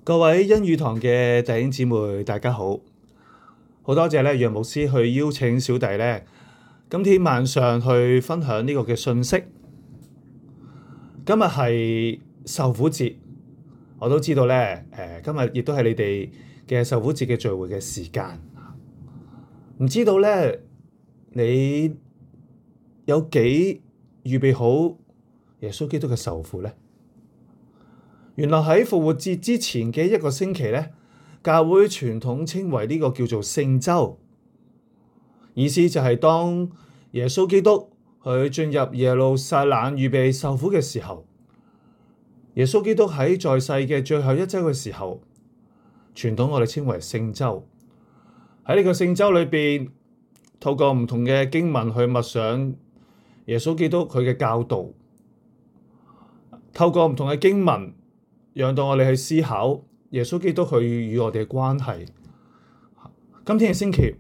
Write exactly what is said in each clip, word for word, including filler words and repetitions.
各位恩語堂嘅弟兄姊妹，大家好！好多謝咧，楊牧師去邀請小弟咧，今天晚上去分享呢個嘅信息。今日係受苦節，我都知道咧，誒，今日亦都係你哋嘅受苦節嘅聚會嘅時間。唔知道咧，你有幾預備好耶穌基督嘅受苦咧？原來喺復活節之前嘅一個星期咧，教會傳統稱為呢個叫做聖週，意思就係當耶穌基督佢進入耶路撒冷預備受苦嘅時候，耶穌基督喺在，在世嘅最後一週嘅時候，傳統我哋稱為聖週。喺呢個聖週裏邊，透過唔同嘅經文去默想耶穌基督佢嘅教導，透過唔同嘅經文，讓到我哋去思考耶穌基督佢與我哋嘅關係。今天係星期五，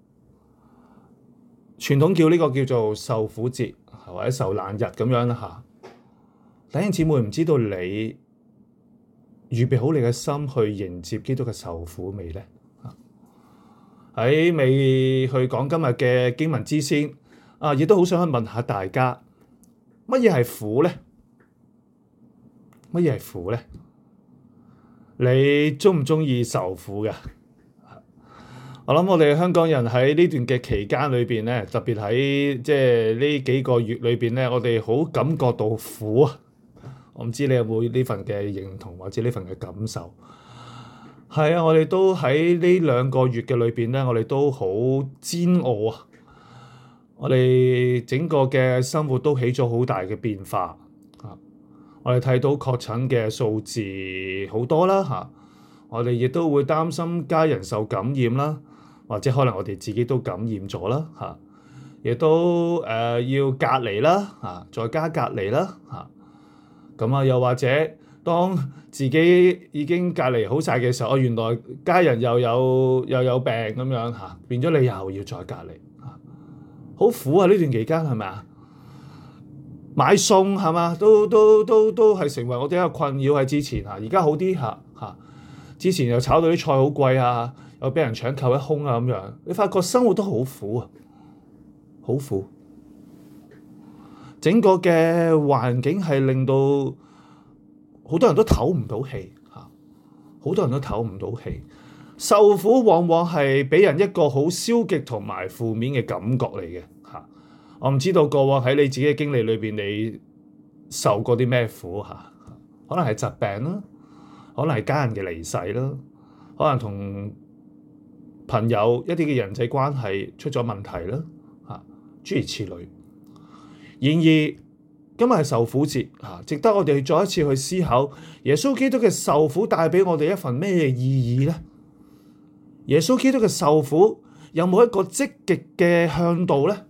傳統叫呢個叫做受苦節或者受難日咁樣啦嚇。弟兄姊妹，唔知道你預備好你嘅心去迎接基督嘅受苦未呢？喺未去講今日嘅經文之先，啊，亦都好想去問下大家，乜嘢係苦呢？乜嘢係苦呢？你鍾唔鍾意受苦嘅？我諗我哋香港人喺呢段嘅期間裏邊咧，特別喺即係呢幾個月裏邊咧，我哋好感覺到苦啊！我唔知你有冇呢份嘅認同或者呢份嘅感受？係啊，我哋都喺呢兩個月嘅裏邊咧，我哋都好煎熬啊！我哋整個嘅生活都起咗好大嘅變化。我哋睇到確診嘅數字好多啦嚇，我哋亦都會擔心家人受感染啦，或者可能我哋自己都感染咗啦嚇，亦都誒、呃、要隔離啦嚇，在家隔離啦嚇。咁啊，又或者當自己已經隔離好晒嘅時候，哦，原來家人又有又有病咁樣嚇，變咗你又要再隔離嚇，好苦啊！呢段期間係咪啊？買餸係嘛，都都都都係成為我哋一個困擾喺之前嚇，而家好啲嚇嚇。之前又炒到啲菜好貴啊，又俾人搶購一空啊咁樣，你發覺生活都好苦啊，好苦。整個嘅環境係令到好多人都唞唔到氣嚇，好多人都唞唔到氣。受苦往往係俾人一個好消極同埋負面嘅感覺嚟嘅嚇。我唔知道過往喺你自己嘅經歷裏邊，你受過啲咩苦嚇？可能係疾病啦，可能係家人嘅離世啦，可能同朋友一啲嘅人際關係出咗問題啦，嚇，諸如此類。然而今日係受苦節嚇，值得我哋再一次去思考耶穌基督嘅受苦帶俾我哋一份咩意義咧？耶穌基督嘅受苦有冇一個積極嘅向度咧？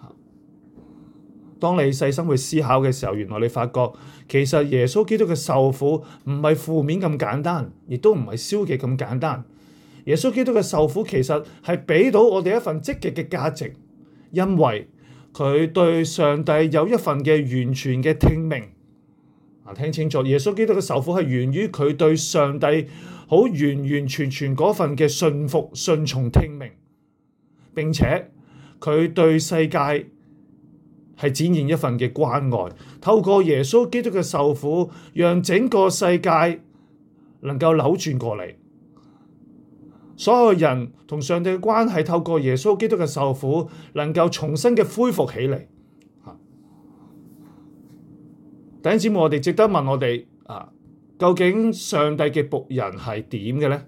當你細心去思考嘅時候，原來你發覺其實耶穌基督嘅受苦唔係負面咁簡單，亦都唔係消極咁簡單。耶穌基督嘅受苦其實係俾到我哋一份積極嘅價值，因為佢對上帝有一份嘅完全嘅聽命。啊，聽清楚，耶穌基督嘅受苦係源於佢對上帝好完完全全嗰份嘅信服、順從、聽命，並且佢對世界係展現一份嘅關愛，透過耶穌基督嘅受苦，讓整個世界能夠扭轉過嚟。所有人同上帝嘅關係，透過耶穌基督嘅受苦，能夠重新嘅恢復起嚟。弟兄姊妹，我哋值得問我哋啊，究竟上帝嘅僕人係點嘅咧？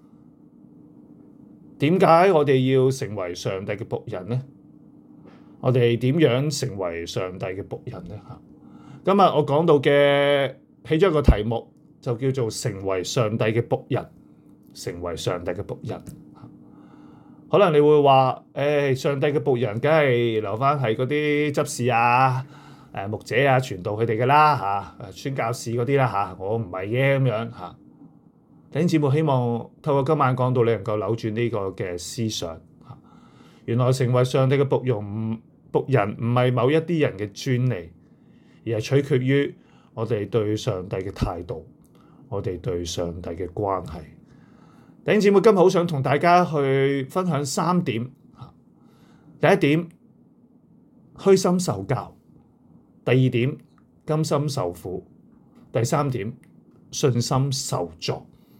點解我哋要成為上帝嘅僕人咧？我哋點樣成為上帝嘅僕人呢？嚇，今日我講到嘅起咗一個題目，就叫做成為上帝嘅僕人。成為上帝嘅僕人，可能你會話：誒、哎，上帝嘅僕人，梗係留翻係嗰啲執事啊、誒牧者啊、傳道佢哋嘅啦嚇，宣教士嗰啲啦嚇，我唔係嘅咁樣嚇。弟兄姊妹，希望透過今晚講到，你能夠扭轉呢個嘅思想嚇。原來成為上帝嘅僕人，僕人唔係某一啲人嘅專利，而係取決於我哋對上帝嘅態度。 我哋對上帝嘅關係。弟兄姊妹，今日好想同大家去分享三點。第一點，虛心受教；第二點，甘心受苦；第三點，信心受助。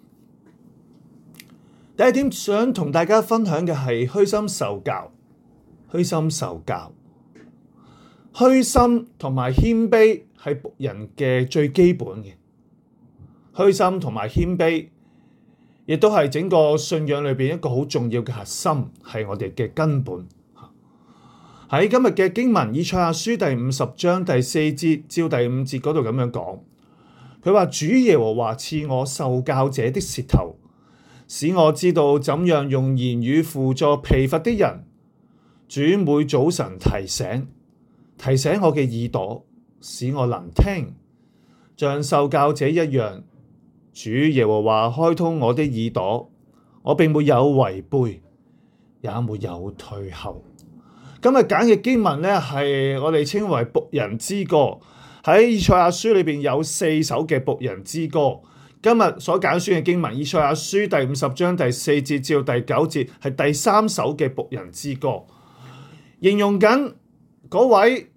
第一點想同大家分享嘅係虛心受教。虛心受教，虛心同埋謙卑係僕人嘅最基本嘅。虛心同埋謙卑，亦都係整個信仰裏邊一個好重要嘅核心，係我哋嘅根本。喺今日嘅經文以賽亞書第五十章第四節至第五節嗰度咁樣講，佢話主耶和華賜我受教者的舌頭，使我知道怎樣用言語輔助疲乏的人。主每早晨提醒，提醒我嘅耳朵，使我能聽，像受教者一樣。主耶和華開通我的耳朵，我並沒有違背，也沒有退後。今日揀嘅經文呢，係我哋稱為僕人之歌。喺以賽亞書裏邊有四首嘅僕人之歌。今日所揀選嘅經文，以賽亞書第五十章第四節至到第九節，係第三首嘅僕人之歌。形容緊嗰位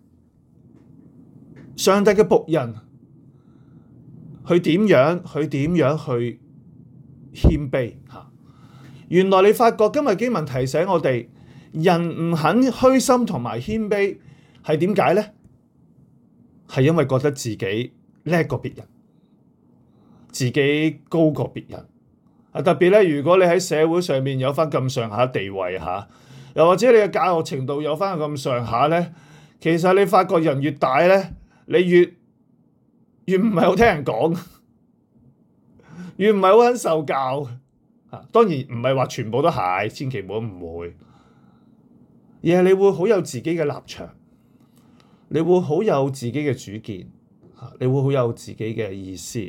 上帝嘅僕人，佢點樣，佢點樣去謙卑吓。原來你發覺今日經文提醒我哋，人唔肯虛心同埋謙卑，係點解咧？係因為覺得自己叻過別人，自己高過別人。啊，特別咧，如果你喺社會上面有翻咁上下地位吓。又或者你嘅教育程度有翻咁上下咧，其實你發覺人越大咧，你越越唔係好聽人講，越唔係好肯受教。啊，當然唔係話全部都係，千祈唔好誤會。而係你會好有自己嘅立場，你會好有自己嘅主見，你會好有自己嘅意思。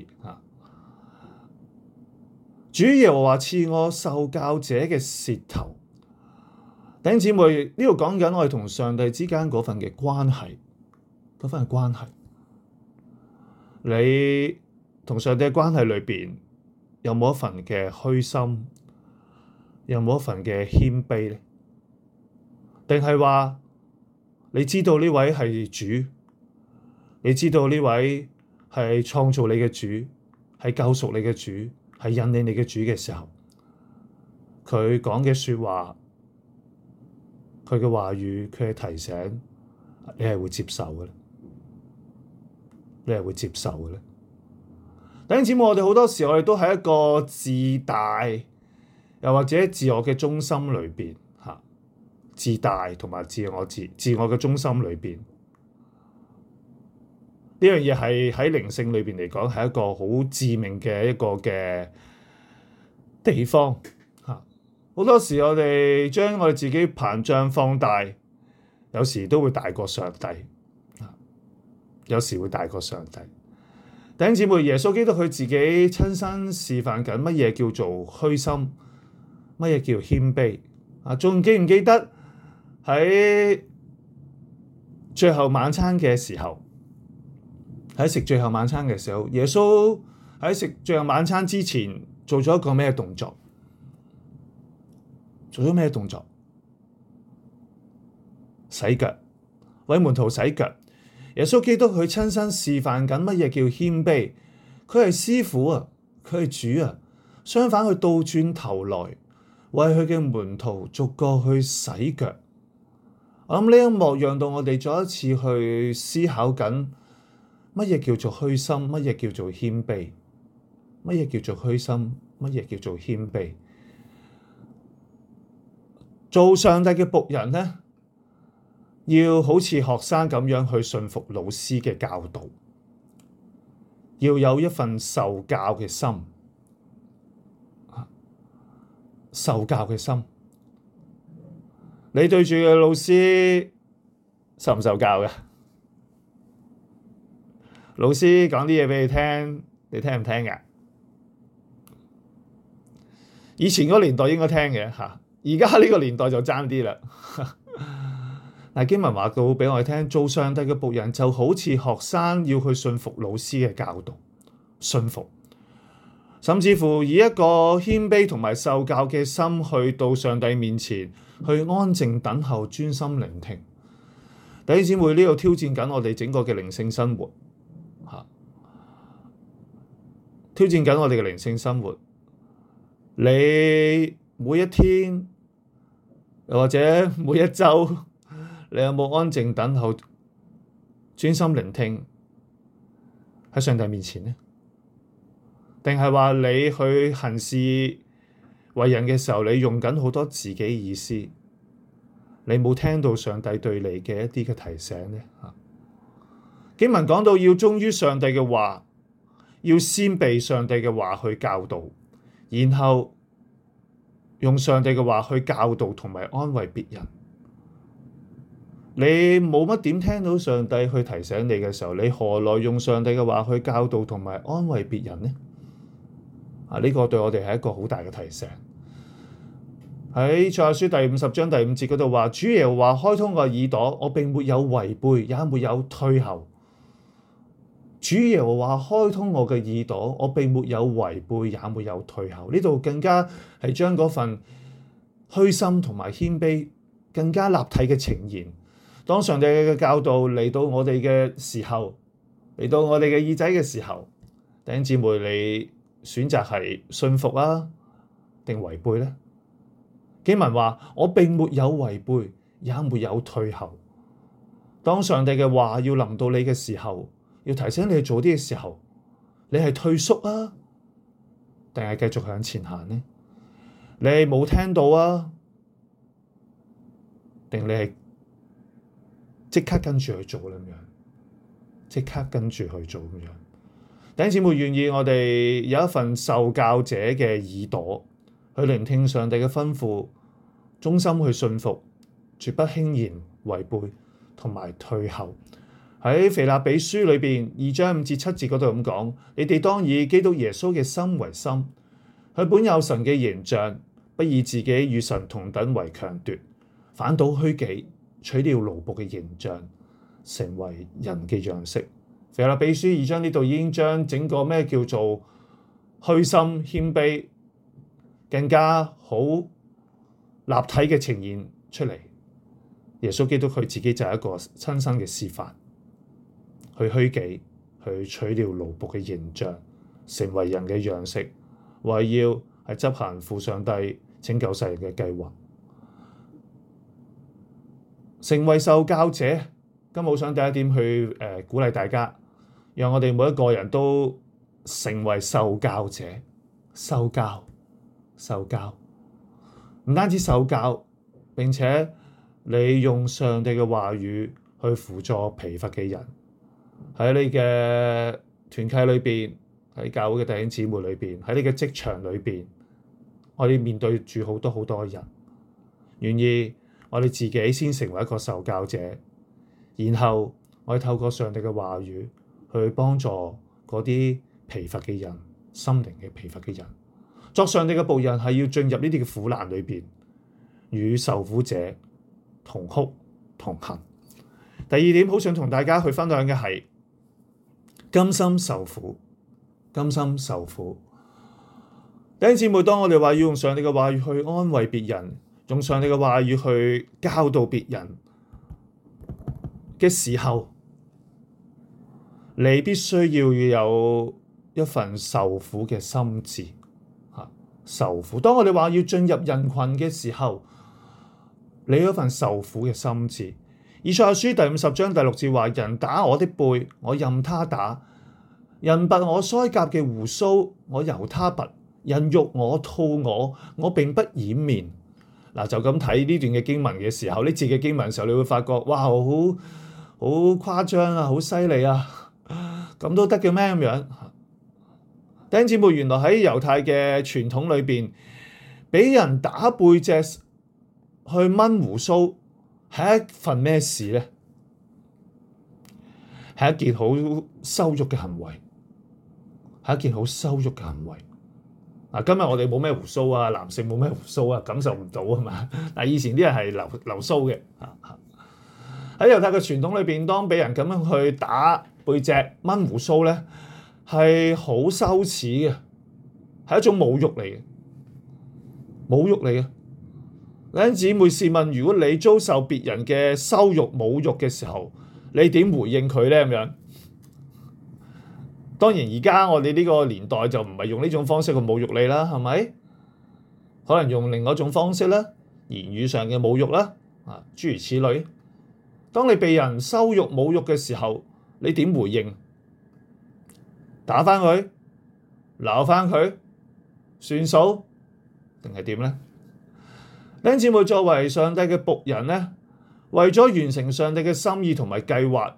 主耶和華賜我受教者嘅舌頭。弟兄姊妹，呢度講緊我哋同上帝之間嗰份嘅關係，嗰份嘅關係。你同上帝嘅關係裏邊有冇一份嘅虛心，有冇一份嘅謙卑咧？定係話你知道呢位係主，你知道呢位係創造你嘅主，係救贖你嘅主，係引領你嘅主嘅時候，佢講嘅說話，佢嘅話語，佢嘅提醒，你係會接受嘅咧？你係會接受嘅咧？弟兄姊妹，我哋好多時我哋都喺一個自大，又或者自我嘅中心裏邊嚇，自大同埋自我自自我嘅中心裏邊，呢樣嘢係喺靈性裏邊嚟講係一個好致命嘅一個嘅地方。好多時我哋將我哋自己膨脹放大，有時都會大過上帝，有時會大過上帝。弟兄姊妹，耶穌基督佢自己親身示範緊乜嘢叫做虛心，乜嘢叫謙卑啊？仲記唔記得喺最後晚餐嘅時候，喺食最後晚餐嘅時候，耶穌喺食最後晚餐之前做咗一個咩動作？做咗咩動作？洗腳，為門徒洗腳。耶穌基督佢親身示範緊乜嘢叫謙卑。佢係師傅啊，佢係主啊。相反，佢倒轉頭來為佢嘅門徒逐個去洗腳。我諗呢一幕讓到我哋再一次去思考緊乜嘢叫做虛心，乜嘢叫做謙卑，乜嘢叫做虛心，乜嘢叫做謙卑。做上帝嘅僕人呢，要好似學生咁樣去順服老師嘅教導，要有一份受教嘅心，受教嘅心。你對住嘅老師受唔受教嘅？老師講啲嘢俾你聽，你聽唔聽㗎？以前嗰個年代應該聽嘅嚇。而家呢個年代就爭啲啦。但經文話到畀我哋聽，做上帝嘅僕人就好似學生要去信服老師嘅教導，信服甚至乎以一個謙卑同埋受教嘅心去到上帝面前，去安靜等候，專心聆聽。弟兄姊妹，呢度挑戰緊我哋整個嘅靈性生活，嚇，挑戰緊我哋嘅靈性生活。你每一天又或者每一週，你有冇安靜等候、專心聆聽喺上帝面前呢？定係話你去行事為人嘅時候，你用緊好多自己意思，你冇聽到上帝對你嘅一啲嘅提醒呢？經文講到要忠於上帝嘅話，要先被上帝嘅話去教導，然後用上帝嘅話去教導同埋安慰別人。你冇乜點聽到上帝去提醒你嘅時候，你何來用上帝嘅話去教導同埋安慰別人呢？啊！呢個對我哋係一個好大嘅提醒。喺《賽亞書》第五十章第五節嗰度話：主耶和華開通我耳朵，我並沒有違背，也沒有退後。主耶和華開通我嘅耳朵，我並沒有違背，也沒有退後。呢度更加係將嗰份虛心同埋謙卑更加立體嘅呈現。當上帝嘅教導嚟到我哋嘅時候，嚟到我哋嘅耳仔嘅時候，弟兄姊妹，你選擇係信服啊，定違背呢？經文話：我並沒有違背，也沒有退後。當上帝嘅話要臨到你嘅時候，要提醒你去做啲嘅時候，你係退縮啊，定係繼續向前行呢？你冇聽到啊，定你係即刻跟住去做咁樣？即刻跟住去做咁樣？弟兄姊妹，願意我哋有一份受教者嘅耳朵，去聆聽上帝嘅吩咐，忠心去信服，絕不輕言違背同埋退後。喺腓立比書裏邊二章五至七節嗰度咁講：你哋當以基督耶穌嘅心為心，佢本有神嘅形象，不以自己與神同等為強奪，反倒虛己，取了奴僕嘅形象，成為人嘅樣式。腓立比書二章呢度已經將整個咩叫做虛心謙卑更加好立體嘅呈現出嚟。耶穌基督佢自己就係一個親身嘅示範，去虛己，去取了奴僕嘅形象，成為人嘅樣式，為要係執行父上帝拯救世人嘅計劃。成為受教者，今日好想第一點去誒、呃、鼓勵大家。讓我哋每一個人都成為受教者，受教，受教，唔單止受教，並且你用上帝嘅話語去輔助疲乏嘅人，喺你嘅團契裏邊，喺教會嘅弟兄姊妹裏邊，喺你嘅職場裏邊，我哋面對住好多好多人，願意我哋自己先成為一個受教者，然後我哋透過上帝嘅話語，去幫助嗰啲疲乏嘅人，心靈嘅疲乏嘅人，作上帝嘅僕人係要進入呢啲嘅苦難裏邊，與受苦者同哭同行。第二點，好想同大家去分享嘅係甘心受苦，甘心受苦。弟兄姊妹，當我哋話要用上帝嘅話語去安慰別人，用上帝嘅話語去教導別人嘅時候，你必須要有一份受苦嘅心志，嚇，受苦。當我哋話要進入人群嘅時候，你有一份受苦嘅心志。以賽亞書第五十章第六節話：人打我的背，我任他打；人拔我腮甲嘅鬍鬚，我由他拔；人辱我、吐我，我並不掩面。嗱，就咁睇呢段嘅經文嘅時候，呢節嘅經文嘅時候，你會發覺，哇，好好誇張啊，好犀利啊！咁都得嘅咩？咁樣，弟兄姊妹，原來喺猶太嘅傳統裏邊，俾人打背脊去掹鬍鬚係一份咩事咧？係一件好羞辱嘅行為，係一件好羞辱嘅行為。嗱，今日我哋冇咩鬍鬚啊，男性冇咩鬍鬚啊，感受唔到啊嘛。但以前啲人係留留鬚嘅。喺猶太嘅傳統裏邊，當俾人咁樣去打背脊掹鬍鬚咧，係好羞恥嘅， 係一種侮辱嚟嘅，侮辱嚟嘅。弟兄姊妹試問，如果你遭受別人嘅羞辱、侮辱嘅時候，你點回應佢咧？咁樣，當然而家我哋呢個年代就唔係用呢種方式去侮辱你啦，係咪？可能用另外一種方式啦，言語上嘅侮辱啦，啊，諸如此類。當你被人羞辱、侮辱嘅時候，你點回應？打返佢，鬧返佢，算數，定係點咧？弟兄姊妹，作為上帝嘅僕人咧，為咗完成上帝嘅心意同埋計劃，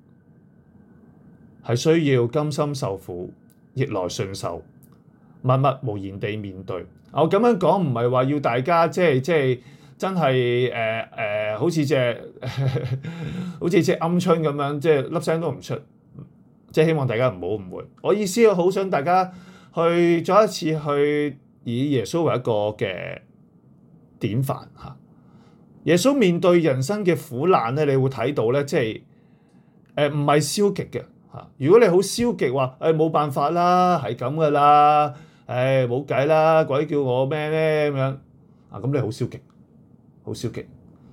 係需要甘心受苦，逆來順受，默默無言地面對。我咁樣講唔係話要大家即係即係真係誒誒，好似隻好似隻鵪鶉咁樣，即係粒聲都唔出。即係希望大家唔好誤會。我意思係好想大家去再一次去以耶穌為一個嘅典範嚇。耶穌面對人生嘅苦難咧，你會睇到咧，即係誒唔係消極嘅嚇。如果你好消極話，誒冇辦法啦，係咁噶啦，誒冇計啦，鬼叫我咩咧咁樣啊？咁你好消極，好消極。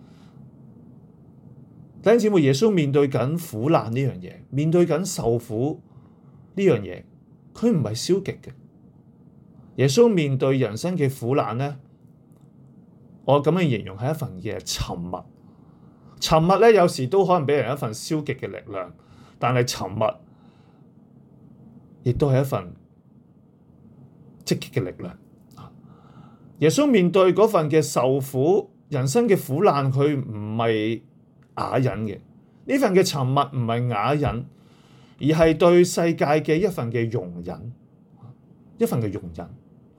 弟兄姊妹，耶穌面對緊苦難呢樣嘢，面對緊受苦呢樣嘢，佢唔係消極嘅。耶穌面對人生嘅苦難咧，我咁樣形容係一份嘅沉默。沉默咧，有時都可能俾人一份消極嘅力量，但係沉默亦都係一份積極嘅力量。耶穌面對嗰份嘅受苦，人生嘅苦難，佢唔係啞忍嘅，呢份嘅沉默唔係啞忍，而係對世界嘅一份嘅容忍，一份嘅容忍。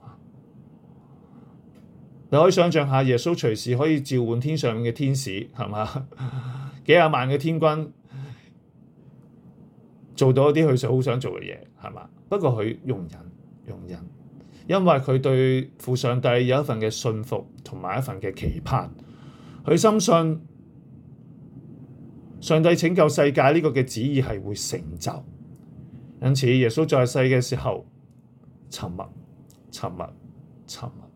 你可以想象下，耶穌隨時可以召喚天上面嘅天使，係嘛？幾廿萬嘅天軍做到一啲佢想好想做嘅嘢，係嘛？不過佢容忍，容忍，因為佢對父上帝有一份嘅信服同埋一份嘅期盼，佢深信上帝拯救世界呢個嘅旨意係會成就，因此耶穌在世嘅時候沉默、沉默、沉默，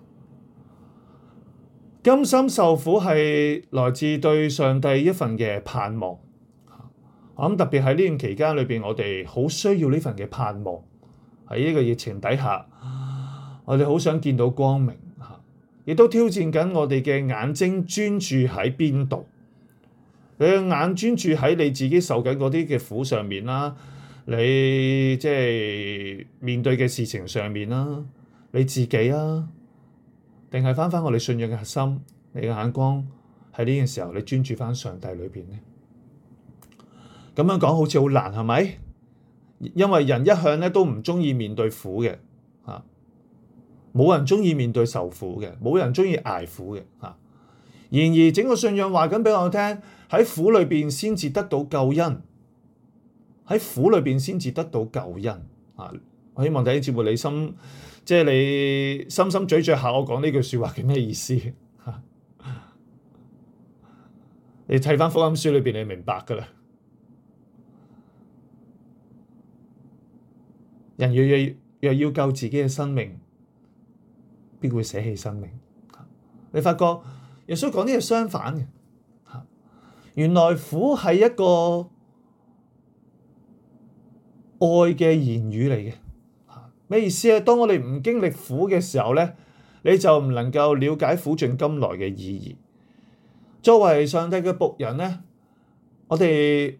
甘心受苦係來自對上帝一份嘅盼望。我諗特別喺呢段期間裏邊，我哋好需要呢份嘅盼望。喺呢個疫情底下，我哋好想見到光明，亦都挑戰緊我哋嘅眼睛專注喺邊度。你嘅眼專注喺你自己受緊嗰啲嘅苦上面啦，你即係面對嘅事情上面啦，你自己啊，定係翻返我哋信仰嘅核心？你嘅眼光喺呢個時候，你專注翻上帝裏邊咧？咁樣講好似好難，係咪？因為人一向咧都唔中意面對苦嘅嚇，冇人中意面對受苦嘅，冇人中意捱苦嘅嚇。然而整個信仰話緊俾我聽，喺苦裏邊先至得到救恩，喺苦裏邊先至得到救恩啊！我希望弟兄姊妹你心，即係你深深咀嚼下我講呢句説話嘅咩意思嚇？你睇翻福音書裏邊，你明白噶啦。人若若若要救自己嘅生命，必會捨棄生命。你發覺耶穌講啲嘢相反嘅。原來苦係一個愛嘅言語嚟嘅。咩意思啊？當我哋唔經歷苦嘅時候咧，你就唔能夠了解苦盡甘來嘅意義。作為上帝嘅僕人咧，我哋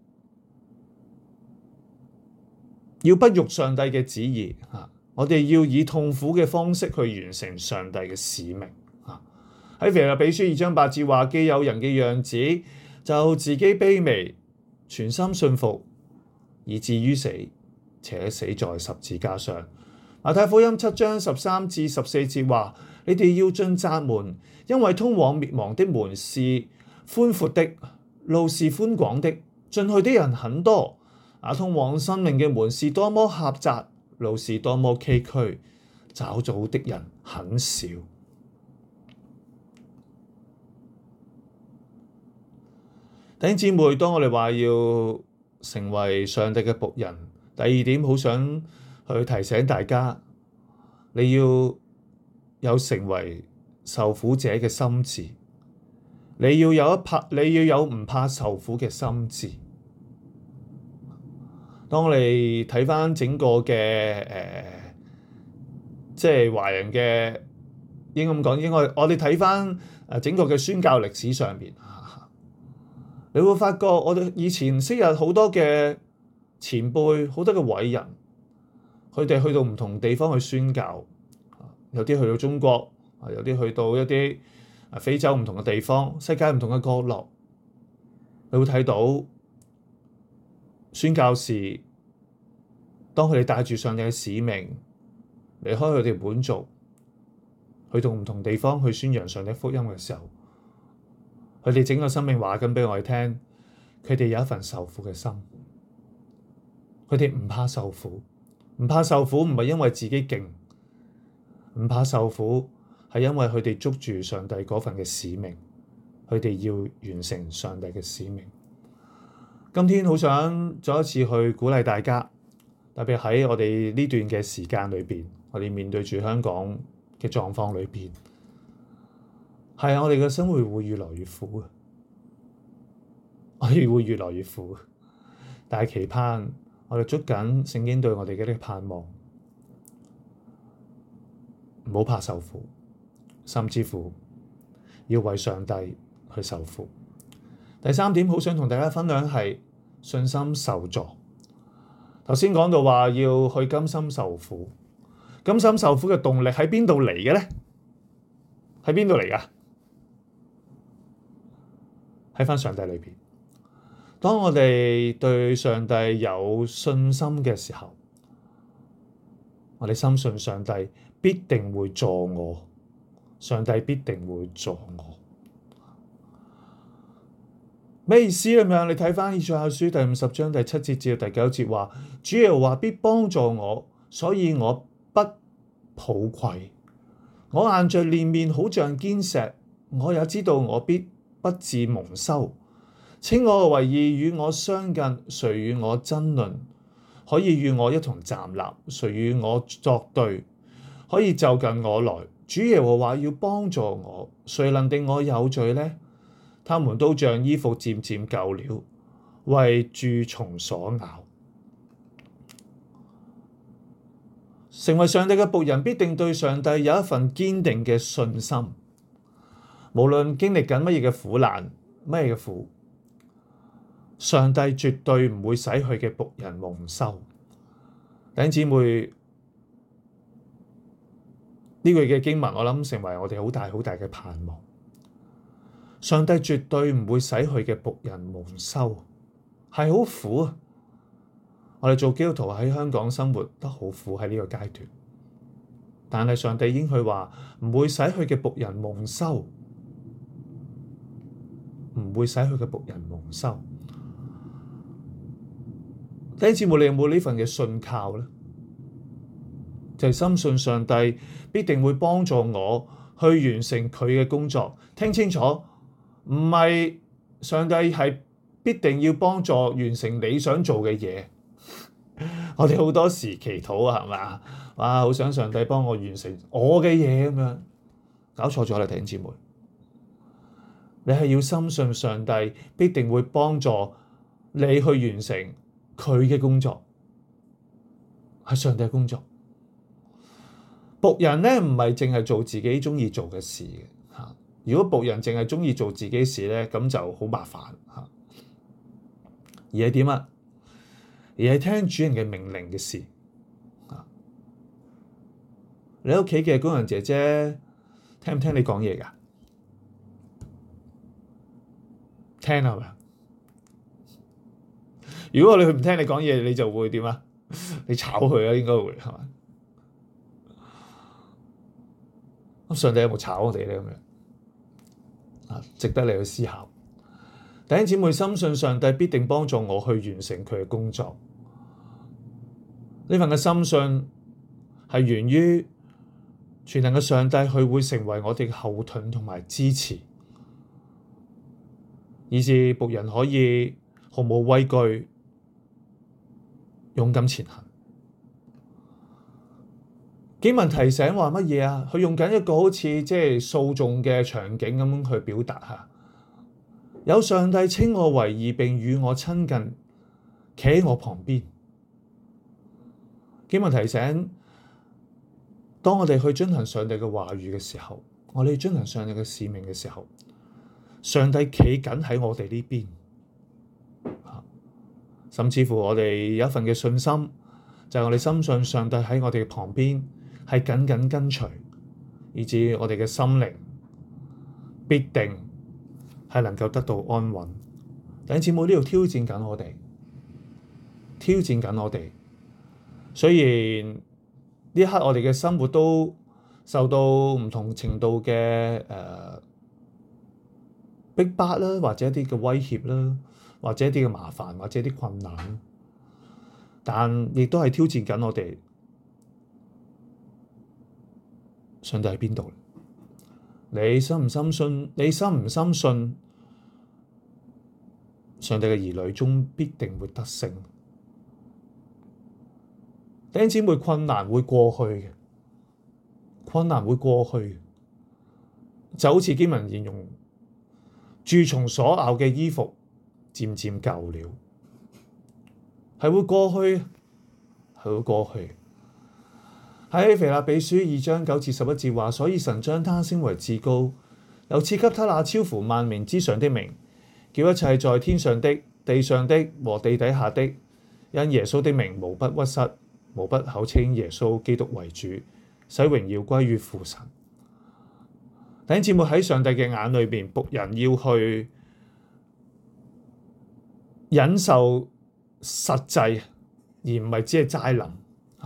要不辱上帝嘅旨意嚇，我哋要以痛苦嘅方式去完成上帝嘅使命嚇。喺腓立比書二章八節話：既有人嘅樣子，就自己卑微，全心信服，以至於死，且死在十字架上。馬太福音七章十三至十四節話：你哋要進窄門，因為通往滅亡的門是寬闊的，路是寬廣的，進去的人很多。啊，通往生命嘅門是多麼狹窄，路是多麼崎嶇，找到的人很少。弟兄姊妹，當我哋話要成為上帝嘅僕人，第二點好想去提醒大家， 你要有成為受苦者嘅心志，你要有一怕，你要有唔怕受苦嘅心志。當我哋睇返整個嘅誒、呃，即係華人嘅應該咁講，應該我哋睇返誒整個嘅宣教歷史上面，你會發覺我哋以前昔日好多嘅前輩，好多嘅偉人，佢哋去到唔同地方去宣教，有啲去到中國，有啲去到一啲非洲唔同嘅地方，世界唔同嘅角落，你會睇到宣教士，當佢哋帶住上帝嘅使命離開佢哋本族，去到唔同地方去宣揚上帝福音嘅時候，佢哋整個生命話緊畀我哋聽，佢哋有一份受苦嘅心，佢哋唔怕受苦，唔怕受苦唔係因為自己勁，唔怕受苦係因為佢哋捉住上帝嗰份嘅使命，佢哋要完成上帝嘅使命。今天好想再一次去鼓勵大家，特別喺我哋呢段嘅時間裏邊，我哋面對住香港嘅狀況裏邊，係啊，我哋嘅生活會越來越苦啊，我哋會越來越苦，但係期盼我哋捉緊聖經對我哋嘅呢個盼望，唔好怕受苦，甚至乎要為上帝去受苦。第三點好想同大家分享係信心受助。頭先講到話要去甘心受苦，甘心受苦嘅動力喺邊度嚟嘅咧？喺邊度嚟噶？喺返上帝裏邊。當我哋對上帝有信心嘅時候，我哋深信上帝必定會助我，上帝必定會助我。咩意思咁樣？你睇返以賽亞書第五十章第七節至到第九節話，主耶和華必幫助我，所以我不抱愧。我硬着臉面好像堅石，我也知道我必不致蒙羞。稱我為義與我相近，誰與我爭論？可以與我一同站立，誰與我作對？可以就近我來。主耶和華要幫助我，誰能定我有罪呢？他們都像衣服漸漸舊了，為蛀蟲所咬。成為上帝嘅僕人，必定對上帝有一份堅定嘅信心。無論經歷緊乜嘢嘅苦難，乜嘢嘅苦，上帝絕對唔會使佢嘅僕人蒙羞。弟兄姊妹，呢句嘅經文，我諗成為我哋好大好大嘅盼望。上帝絕對唔會使佢嘅僕人蒙羞，係好苦啊！我哋做基督徒喺香港生活得好苦喺呢個階段，但係上帝應許話唔會使佢嘅僕人蒙羞，唔會使佢嘅僕人蒙羞。弟兄姊妹，你有冇呢份嘅信靠咧？就係深信上帝必定會幫助我去完成佢嘅工作。聽清楚。唔係上帝係必定要幫助完成你想做嘅嘢。我哋好多時祈禱啊，係嘛？哇，好想上帝幫我完成我嘅嘢咁樣，搞錯咗啦，弟兄姊妹。你係要深信上帝必定會幫助你去完成佢嘅工作，係上帝嘅工作。僕人咧唔係淨係做自己鍾意做嘅事嘅嚇。如果僕人淨係鍾意做自己事咧，咁就好麻煩嚇。而係點啊？而係聽主人嘅命令嘅事嚇。你屋企嘅工人姐姐聽唔聽你講嘢㗎？聽係咪？如果你佢唔聽你講嘢，你就會點啊？你炒佢啊，應該會係嘛？咁上帝有冇炒我哋咧？咁樣？值得你去思考。弟兄姊妹，深信上帝必定幫助我去完成佢嘅工作。呢份嘅深信係源於全能嘅上帝，佢會成為我哋嘅後盾同埋支持，以致僕人可以毫無畏懼，勇敢前行。 經文提醒話乜嘢啊？佢用緊一個好似即係訴訟嘅場景咁樣去表達下，有上帝稱我為義並與我親近，企喺我旁邊。經文提醒，當我哋去遵行上帝嘅話語嘅時候，我哋遵行上帝嘅使命嘅時候，上帝企緊喺我哋呢邊，甚至乎我哋有一份嘅信心，就係我哋深信上帝喺我哋嘅旁邊係緊緊跟隨，以致我哋嘅心靈必定係能夠得到安穩。弟兄姊妹，呢度挑戰緊我哋，挑戰緊我哋。雖然呢一刻我哋嘅生活都受到唔同程度嘅誒、呃、逼迫啦，或者一啲嘅威脅啦，或者一啲嘅麻煩，或者一啲困難，但亦都係挑戰緊我哋。上帝喺邊度？你深唔深信？你深唔深信上帝嘅兒女終必定會得勝？弟兄姊妹，困難會過去嘅，困難會過去嘅，就好似經文形容，蛀蟲所咬嘅衣服漸漸舊了，係會過去，係會過去。喺腓立比書二章九至十一節話，所以神將他升為至高，又賜給他那超乎萬名之上的名，叫一切在天上的、地上的和地底下的，因耶穌的名無不屈膝，無不口稱耶穌基督為主，使榮耀歸於父神。弟兄姊妹，喺上帝嘅眼裏邊，僕人要去忍受實際，而唔係只係齋諗。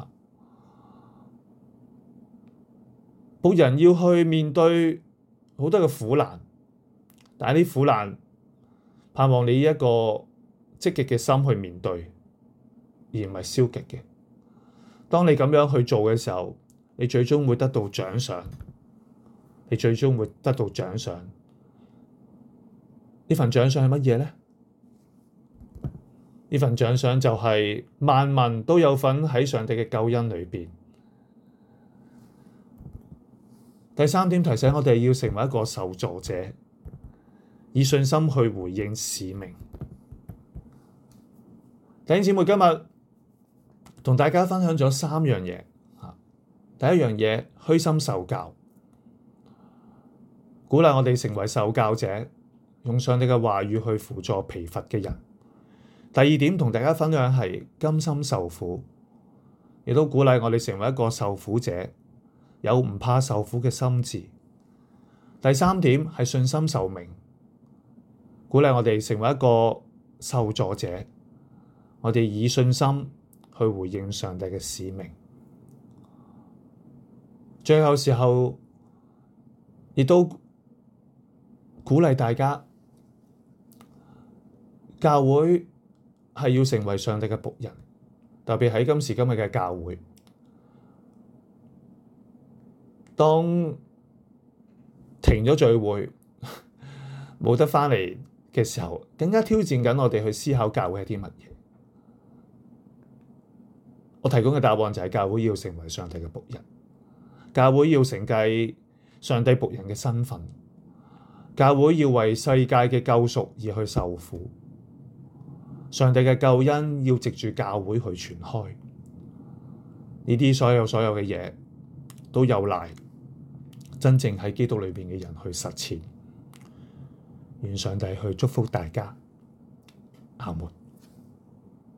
僕人要去面對好多嘅苦難，但係啲苦難盼望你一個積極嘅心去面對，而唔係消極嘅。當你咁樣去做嘅時候，你最終會得到獎賞，你最終會得到獎賞。呢份獎賞係乜嘢咧？呢份獎賞就係萬民都有份喺上帝嘅救恩裏邊。第三點提醒我哋要成為一個受助者，以信心去回應使命。弟兄姊妹，今日同大家分享咗三樣嘢。第一樣嘢，虛心受教，鼓勵我哋成為受教者，用上帝嘅話語去輔助疲乏嘅人。第二點同大家分享係甘心受苦，亦都鼓勵我哋成為一個受苦者，有唔怕受苦嘅心志。第三點係信心受命，鼓勵我哋成為一個受助者，我哋以信心去回應上帝嘅使命。最後時候，亦都鼓勵大家，教會係要成為上帝嘅僕人，特別喺今時今日嘅教會。當停咗聚會冇得返嚟嘅時候，更加挑戰緊我哋去思考教會係啲乜嘢。我提供嘅答案就係教會要成為上帝嘅僕人，教會要承繼上帝僕人嘅身份，教會要為世界嘅救贖而去受苦，上帝嘅救恩要藉住教會去傳開。呢啲所有所有嘅嘢都有賴真正喺基督裏邊嘅人去實踐。願上帝去祝福大家。阿門。